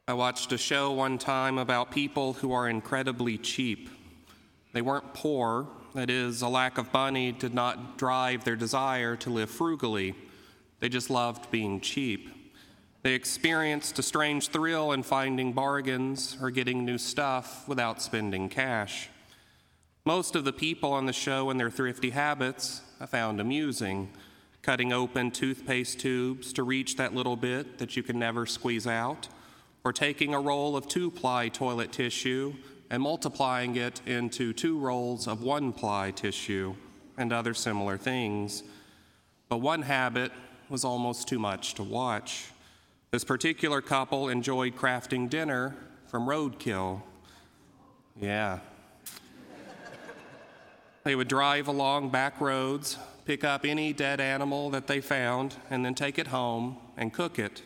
I watched a show one time about people who are incredibly cheap. They weren't poor, that is, a lack of money did not drive their desire to live frugally. They just loved being cheap. They experienced a strange thrill in finding bargains or getting new stuff without spending cash. Most of the people on the show and their thrifty habits I found amusing, cutting open toothpaste tubes to reach that little bit that you can never squeeze out, or taking a roll of 2-ply toilet tissue and multiplying it into 2 rolls of 1-ply tissue, and other similar things. But one habit was almost too much to watch. This particular couple enjoyed crafting dinner from roadkill. Yeah. They would drive along back roads, pick up any dead animal that they found, and then take it home and cook it.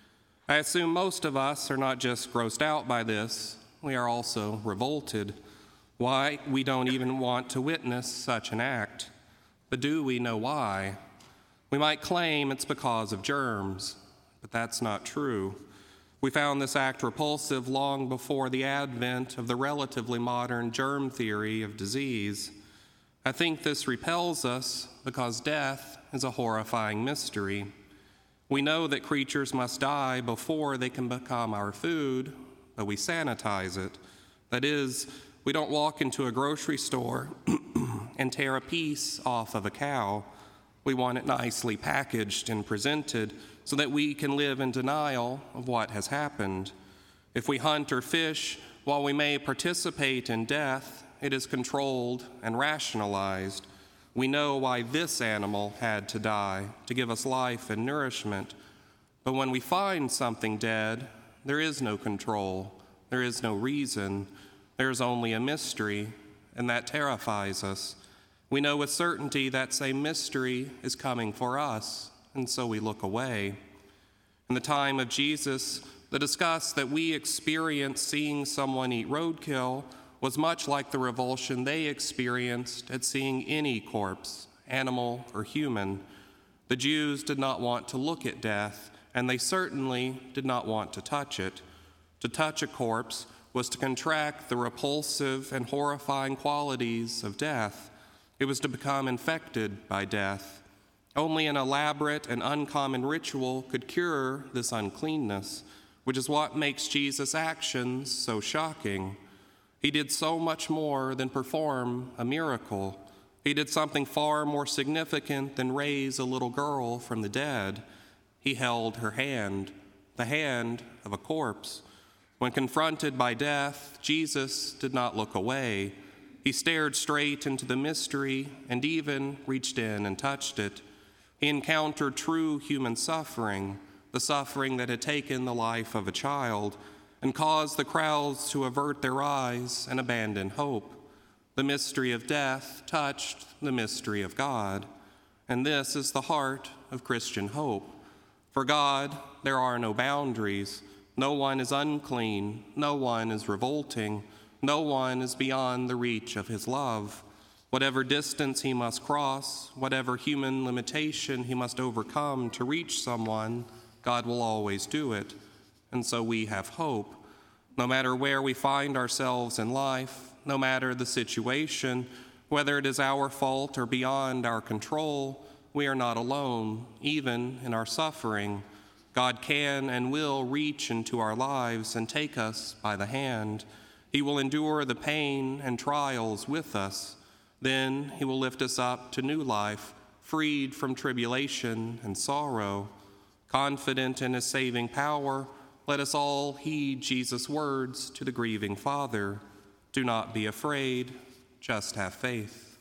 I assume most of us are not just grossed out by this, we are also revolted. Why? We don't even want to witness such an act. But do we know why? We might claim it's because of germs, but that's not true. We found this act repulsive long before the advent of the relatively modern germ theory of disease. I think this repels us because death is a horrifying mystery. We know that creatures must die before they can become our food, but we sanitize it. That is, we don't walk into a grocery store and tear a piece off of a cow. We want it nicely packaged and presented so that we can live in denial of what has happened. If we hunt or fish, while we may participate in death, it is controlled and rationalized. We know why this animal had to die, to give us life and nourishment. But when we find something dead, there is no control, there is no reason, there is only a mystery, and that terrifies us. We know with certainty that same mystery is coming for us, and so we look away. In the time of Jesus, the disgust that we experience seeing someone eat roadkill was much like the revulsion they experienced at seeing any corpse, animal or human. The Jews did not want to look at death, and they certainly did not want to touch it. To touch a corpse was to contract the repulsive and horrifying qualities of death. It was to become infected by death. Only an elaborate and uncommon ritual could cure this uncleanness, which is what makes Jesus' actions so shocking. He did so much more than perform a miracle. He did something far more significant than raise a little girl from the dead. He held her hand, the hand of a corpse. When confronted by death, Jesus did not look away. He stared straight into the mystery and even reached in and touched it. He encountered true human suffering, the suffering that had taken the life of a child, and caused the crowds to avert their eyes and abandon hope. The mystery of death touched the mystery of God, and this is the heart of Christian hope. For God, there are no boundaries. No one is unclean. No one is revolting. No one is beyond the reach of his love. Whatever distance he must cross, whatever human limitation he must overcome to reach someone, God will always do it. And so we have hope. No matter where we find ourselves in life, no matter the situation, whether it is our fault or beyond our control, we are not alone, even in our suffering. God can and will reach into our lives and take us by the hand. He will endure the pain and trials with us. Then he will lift us up to new life, freed from tribulation and sorrow. Confident in his saving power, let us all heed Jesus' words to the grieving Father. Do not be afraid, just have faith.